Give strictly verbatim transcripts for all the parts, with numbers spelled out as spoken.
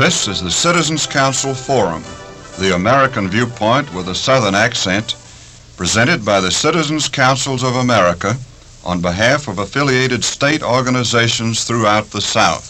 This is the Citizens Council Forum, the American viewpoint with a Southern accent, presented by the Citizens Councils of America on behalf of affiliated state organizations throughout the South.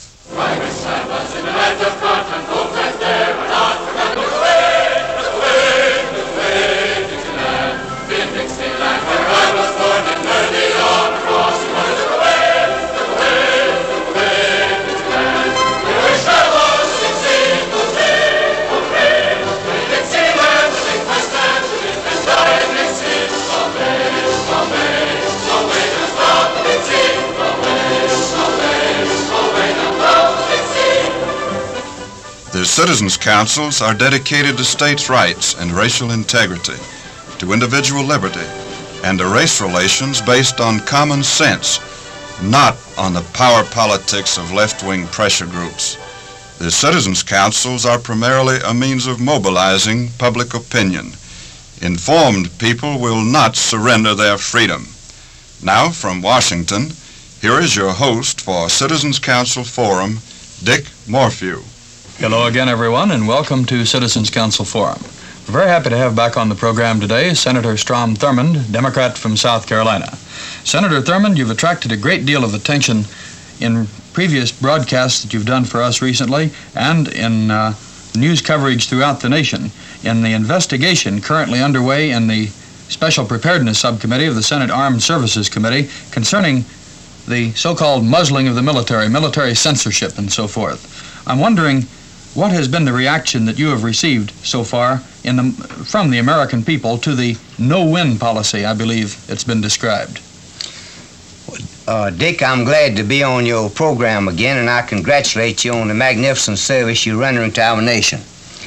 The Citizens Councils are dedicated to states' rights and racial integrity, to individual liberty, and to race relations based on common sense, not on the power politics of left-wing pressure groups. The Citizens Councils are primarily a means of mobilizing public opinion. Informed people will not surrender their freedom. Now, from Washington, here is your host for Citizens Council Forum, Dick Morphew. Hello again, everyone, and welcome to Citizens Council Forum. We're very happy to have back on the program today Senator Strom Thurmond, Democrat from South Carolina. Senator Thurmond, you've attracted a great deal of attention in previous broadcasts that you've done for us recently and in uh, news coverage throughout the nation in the investigation currently underway in the Special Preparedness Subcommittee of the Senate Armed Services Committee concerning the so-called muzzling of the military, military censorship, and so forth. I'm wondering, what has been the reaction that you have received so far in the, from the American people to the no-win policy, I believe it's been described? Uh, Dick, I'm glad to be on your program again, and I congratulate you on the magnificent service you're rendering to our nation.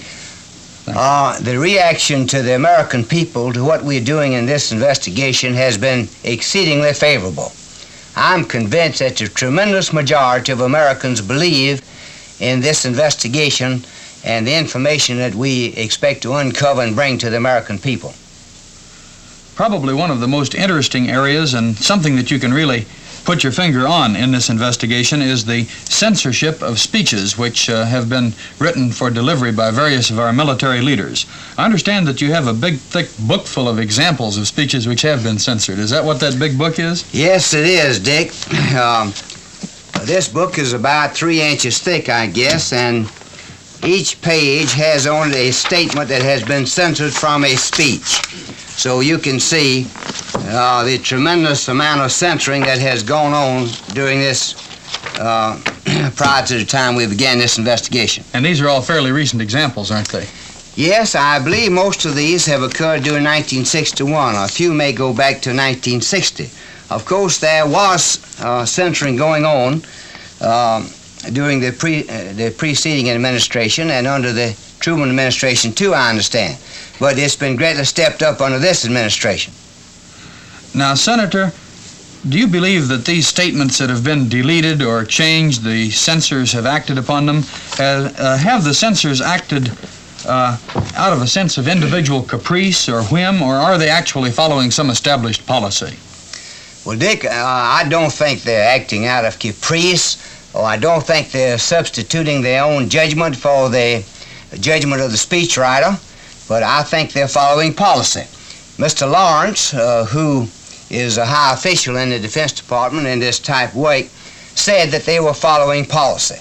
Uh, the reaction to the American people to what we're doing in this investigation has been exceedingly favorable. I'm convinced that the tremendous majority of Americans believe in this investigation and the information that we expect to uncover and bring to the American people. Probably one of the most interesting areas and something that you can really put your finger on in this investigation is the censorship of speeches which uh, have been written for delivery by various of our military leaders. I understand that you have a big, thick book full of examples of speeches which have been censored. Is that what that big book is? Yes, it is, Dick. um, This book is about three inches thick, I guess, and each page has only a statement that has been censored from a speech. So you can see uh, the tremendous amount of censoring that has gone on during this, uh, prior to the time we began this investigation. And these are all fairly recent examples, aren't they? Yes, I believe most of these have occurred during nineteen sixty-one. A few may go back to nineteen sixty. Of course, there was uh, censoring going on uh, during the, pre, uh, the preceding administration and under the Truman administration, too, I understand. But it's been greatly stepped up under this administration. Now, Senator, do you believe that these statements that have been deleted or changed, the censors have acted upon them, uh, uh, have the censors acted uh, out of a sense of individual caprice or whim, or are they actually following some established policy? Well, Dick, uh, I don't think they're acting out of caprice, or I don't think they're substituting their own judgment for the judgment of the speechwriter, but I think they're following policy. Mister Lawrence, uh, who is a high official in the Defense Department in this type of work, said that they were following policy.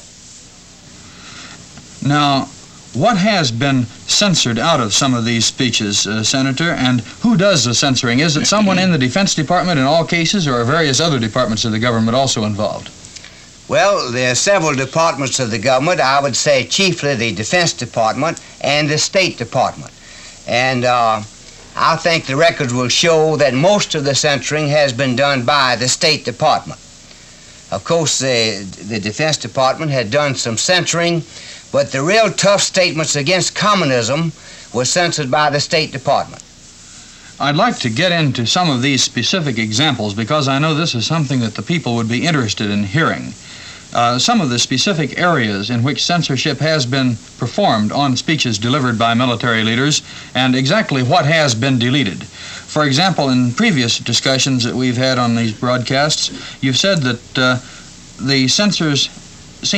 Now, what has been censored out of some of these speeches, uh, Senator, and who does the censoring? Is it someone in the Defense Department in all cases, or are various other departments of the government also involved? Well, there are several departments of the government. I would say chiefly the Defense Department and the State Department. And uh, I think the records will show that most of the censoring has been done by the State Department. Of course, the, the Defense Department had done some censoring, but the real tough statements against communism were censored by the State Department. I'd like to get into some of these specific examples because I know this is something that the people would be interested in hearing. Uh, some of the specific areas in which censorship has been performed on speeches delivered by military leaders and exactly what has been deleted. For example, in previous discussions that we've had on these broadcasts, you've said that uh, the censors seem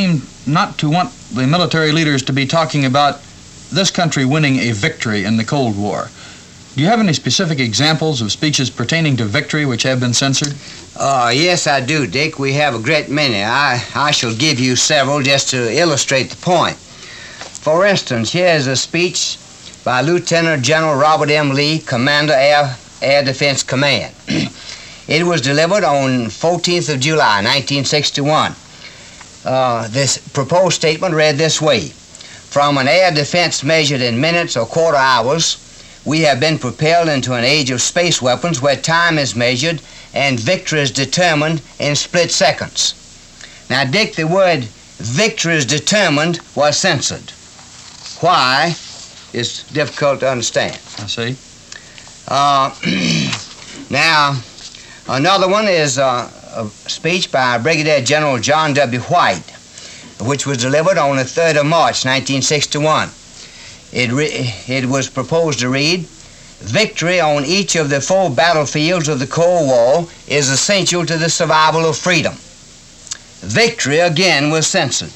not to want the military leaders to be talking about this country winning a victory in the Cold War. Do you have any specific examples of speeches pertaining to victory which have been censored? Uh, yes, I do, Dick. We have a great many. I, I shall give you several just to illustrate the point. For instance, here is a speech by Lieutenant General Robert M. Lee, Commander, Air, Air Defense Command. It was delivered on fourteenth of July, nineteen sixty-one. Uh, this proposed statement read this way: from an air defense measured in minutes or quarter hours, we have been propelled into an age of space weapons where time is measured and victory is determined in split seconds. Now, Dick, the word victory is determined was censored. Why is difficult to understand. I see. Uh, now, another one is uh, a speech by Brigadier General John W. White, which was delivered on the third of March, nineteen sixty-one. It, re- it was proposed to read, victory on each of the four battlefields of the Cold War is essential to the survival of freedom. Victory, again, was censored.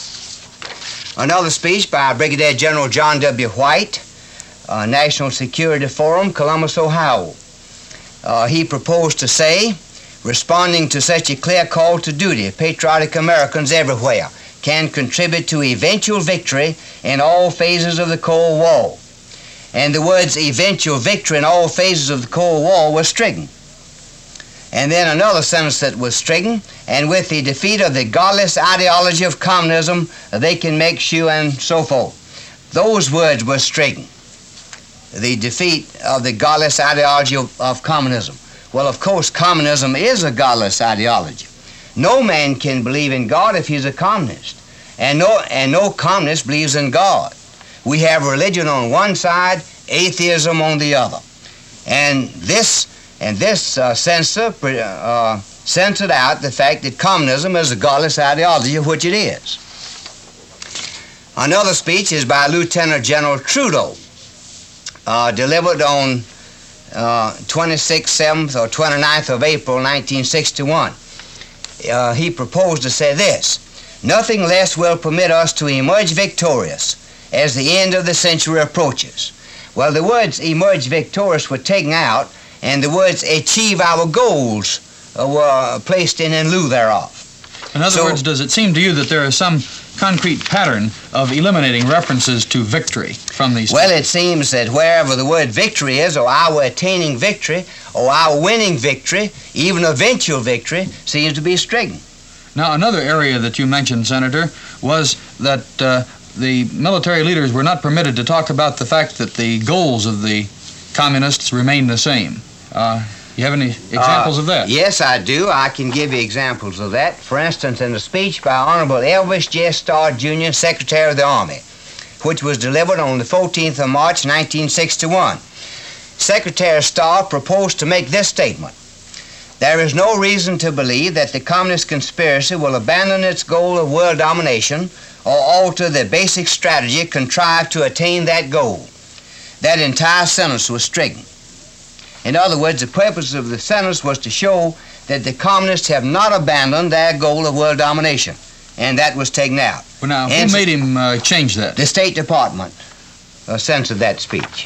Another speech by Brigadier General John W. White, uh, National Security Forum, Columbus, Ohio. Uh, he proposed to say, responding to such a clear call to duty, patriotic Americans everywhere can contribute to eventual victory in all phases of the Cold War. And the words eventual victory in all phases of the Cold War were stricken. And then another sentence that was stricken, and with the defeat of the godless ideology of communism, they can make sure, and so forth. Those words were stricken. The defeat of the godless ideology of, of communism. Well, of course, communism is a godless ideology. No man can believe in God if he's a communist. And no, and no communist believes in God. We have religion on one side, atheism on the other. And this, and this uh, censor uh, censored out the fact that communism is a godless ideology, which it is. Another speech is by Lieutenant General Trudeau, uh, delivered on uh, twenty-sixth, seventh, or twenty-ninth of April, nineteen sixty-one. Uh, he proposed to say this: nothing less will permit us to emerge victorious as the end of the century approaches. Well, the words emerge victorious were taken out, and the words achieve our goals uh, were placed in in lieu thereof. In other so, words, does it seem to you that there is some concrete pattern of eliminating references to victory from these? Well, it seems that wherever the word victory is, or our attaining victory, or our winning victory, even eventual victory, seems to be stricken. Now, another area that you mentioned, Senator, was that uh, the military leaders were not permitted to talk about the fact that the goals of the communists remain the same. Uh, you have any examples uh, of that? Yes, I do. I can give you examples of that. For instance, in a speech by Honorable Elvis J. Starr, Junior, Secretary of the Army, which was delivered on the fourteenth of March, nineteen sixty-one. Secretary Starr proposed to make this statement: there is no reason to believe that the communist conspiracy will abandon its goal of world domination or alter the basic strategy contrived to attain that goal. That entire sentence was stricken. In other words, the purpose of the sentence was to show that the communists have not abandoned their goal of world domination, and that was taken out. Well, now, and who made him uh, change that? The State Department uh, censored that speech.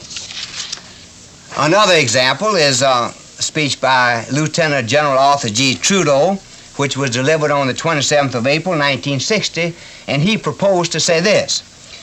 Another example is a speech by Lieutenant General Arthur G. Trudeau, which was delivered on the twenty-seventh of April, nineteen sixty, and he proposed to say this: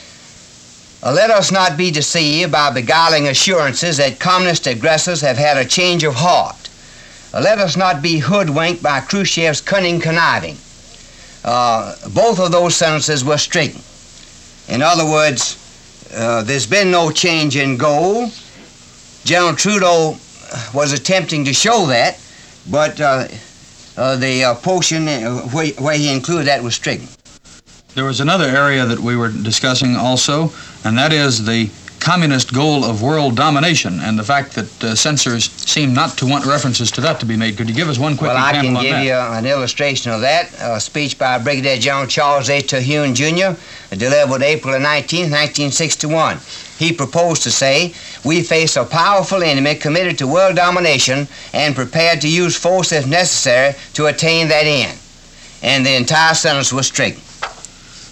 let us not be deceived by beguiling assurances that communist aggressors have had a change of heart. Let us not be hoodwinked by Khrushchev's cunning conniving. Uh, both of those sentences were stricken. In other words, uh, there's been no change in goal. General Trudeau was attempting to show that, but uh, uh, the uh, portion where, where he included that was stricken. There was another area that we were discussing also, and that is the communist goal of world domination and the fact that uh, censors seem not to want references to that to be made. Could you give us one quick well, example on that? Well, I can give you an illustration of that. A speech by Brigadier General Charles A. Terhune, Junior, delivered April nineteenth, nineteen sixty-one. He proposed to say, we face a powerful enemy committed to world domination and prepared to use force if necessary to attain that end. And the entire sentence was stricken.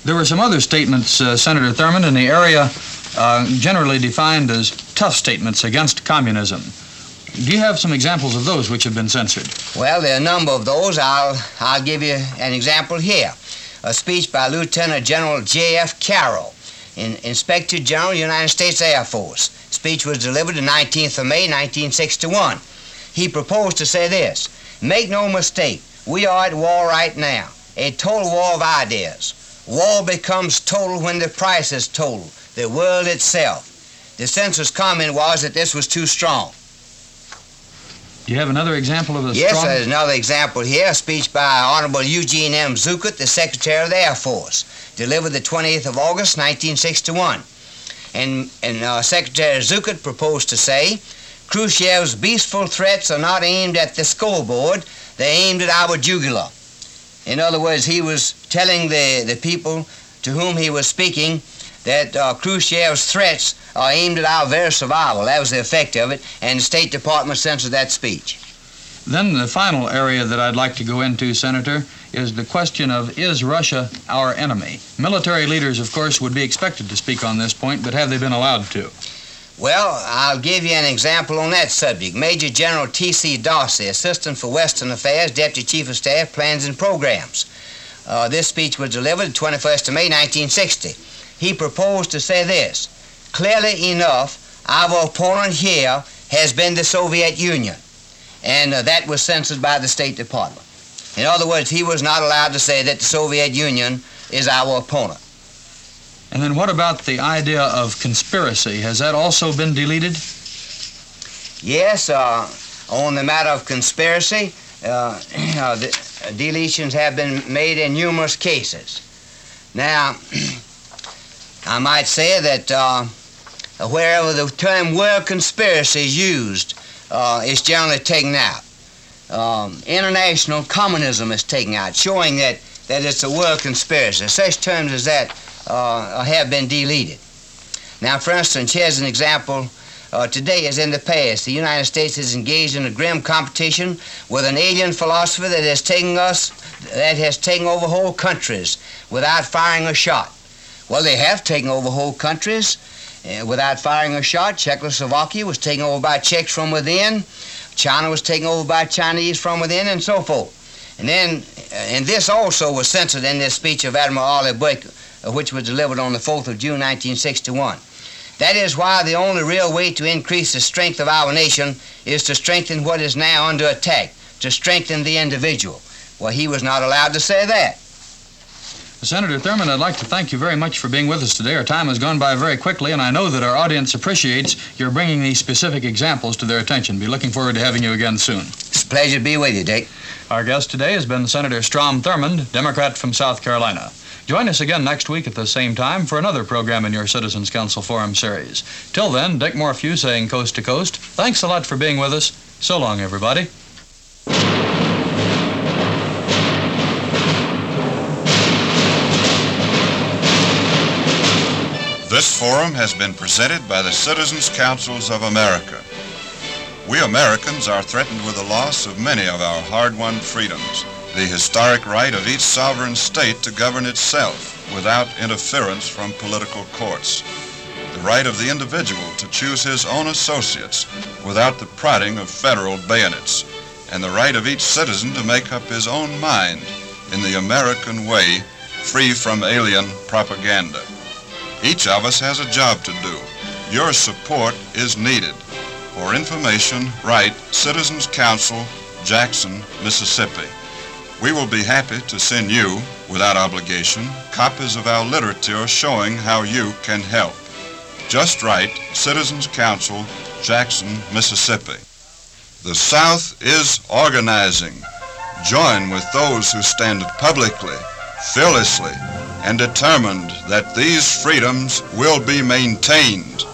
There were some other statements, uh, Senator Thurmond, in the area uh, generally defined as tough statements against communism. Do you have some examples of those which have been censored? Well, there are a number of those. I'll, I'll give you an example here. A speech by Lieutenant General J F Carroll, in, Inspector General, United States Air Force. Speech was delivered the nineteenth of May, nineteen sixty-one. He proposed to say this: make no mistake, we are at war right now, a total war of ideas. War becomes total when the price is total, the world itself. The censor's comment was that this was too strong. Do you have another example of a yes, strong... Yes, there's another example here, a speech by Honorable Eugene M. Zuckert, the Secretary of the Air Force, delivered the twentieth of August, nineteen sixty-one. And, and uh, Secretary Zuckert proposed to say, Khrushchev's beastful threats are not aimed at the scoreboard, they're aimed at our jugular. In other words, he was telling the, the people to whom he was speaking that uh, Khrushchev's threats are aimed at our very survival. That was the effect of it, and the State Department censored that speech. Then the final area that I'd like to go into, Senator, is the question of, is Russia our enemy? Military leaders, of course, would be expected to speak on this point, but have they been allowed to? Well, I'll give you an example on that subject. Major General T C Dorsey, Assistant for Western Affairs, Deputy Chief of Staff, Plans and Programs. Uh, this speech was delivered the twenty-first of May, nineteen sixty. He proposed to say this: clearly enough, our opponent here has been the Soviet Union, and uh, that was censored by the State Department. In other words, he was not allowed to say that the Soviet Union is our opponent. And then what about the idea of conspiracy? Has that also been deleted? Yes, uh, on the matter of conspiracy, uh, uh, the deletions have been made in numerous cases. Now, I might say that uh, wherever the term world conspiracy is used, uh, it's generally taken out. Um, international communism is taken out, showing that, that it's a world conspiracy. Such terms as that uh, have been deleted. Now, for instance, here's an example. Uh, today, as in the past, the United States is engaged in a grim competition with an alien philosophy that has taken us, that has taken over whole countries without firing a shot. Well, they have taken over whole countries uh, without firing a shot. Czechoslovakia was taken over by Czechs from within. China was taken over by Chinese from within, and so forth. And then, uh, and this also was censored in this speech of Admiral Arleigh Burke, uh, which was delivered on the fourth of June, nineteen sixty-one. That is why the only real way to increase the strength of our nation is to strengthen what is now under attack, to strengthen the individual. Well, he was not allowed to say that. Senator Thurmond, I'd like to thank you very much for being with us today. Our time has gone by very quickly, and I know that our audience appreciates your bringing these specific examples to their attention. Be looking forward to having you again soon. It's a pleasure to be with you, Dick. Our guest today has been Senator Strom Thurmond, Democrat from South Carolina. Join us again next week at the same time for another program in your Citizens Council Forum series. Till then, Dick Morphew saying coast to coast. Thanks a lot for being with us. So long, everybody. This forum has been presented by the Citizens Councils of America. We Americans are threatened with the loss of many of our hard-won freedoms. The historic right of each sovereign state to govern itself without interference from political courts. The right of the individual to choose his own associates without the prodding of federal bayonets. And the right of each citizen to make up his own mind in the American way, free from alien propaganda. Each of us has a job to do. Your support is needed. For information, write Citizens Council, Jackson, Mississippi. We will be happy to send you, without obligation, copies of our literature showing how you can help. Just write Citizens Council, Jackson, Mississippi. The South is organizing. Join with those who stand publicly, fearlessly, and determined that these freedoms will be maintained.